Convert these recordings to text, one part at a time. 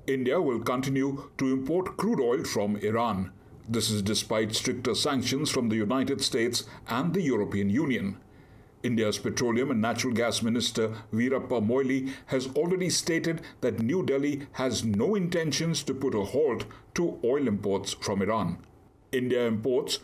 India will continue to import crude oil from Iran. This is despite stricter sanctions from the United States and the European Union. India's Petroleum and Natural Gas Minister Veerappa Moily has already stated that New Delhi has no intentions to put a halt to oil imports from Iran. India imports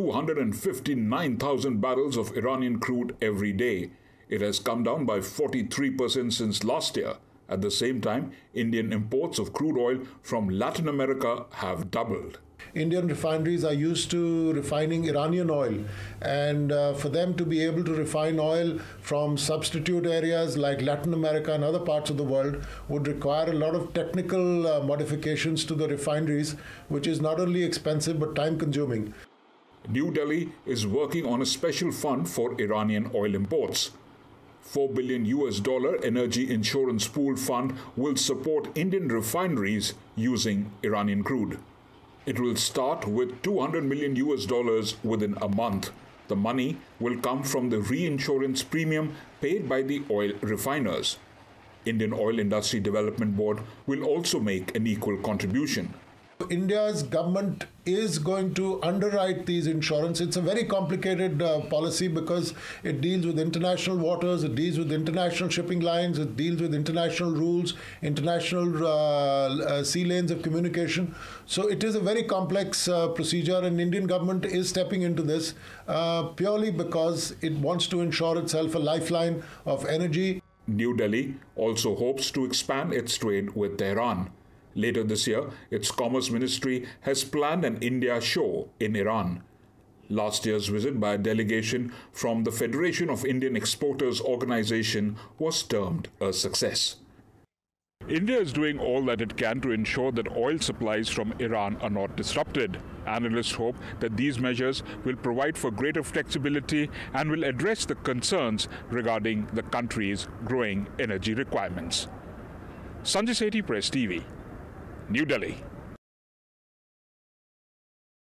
259,000 barrels of Iranian crude every day. It has come down by 43% since last year. At the same time, Indian imports of crude oil from Latin America have doubled. Indian refineries are used to refining Iranian oil, and for them to be able to refine oil from substitute areas like Latin America and other parts of the world would require a lot of technical modifications to the refineries, which is not only expensive but time consuming. New Delhi is working on a special fund for Iranian oil imports. $4 billion energy insurance pool fund will support Indian refineries using Iranian crude. It will start with $200 million within a month. The money will come from the reinsurance premium paid by the oil refiners. Indian Oil Industry Development Board will also make an equal contribution. India's government is going to underwrite these insurance. It's a very complicated policy because it deals with international waters, it deals with international shipping lines, it deals with international rules, international sea lanes of communication. So it is a very complex procedure, and Indian government is stepping into this purely because it wants to ensure itself a lifeline of energy. New Delhi also hopes to expand its trade with Tehran. Later this year, its Commerce Ministry has planned an India show in Iran. Last year's visit by a delegation from the Federation of Indian Exporters organization was termed a success. India is doing all that it can to ensure that oil supplies from Iran are not disrupted. Analysts hope that these measures will provide for greater flexibility and will address the concerns regarding the country's growing energy requirements. Sanjay Sethi, Press TV, New Delhi.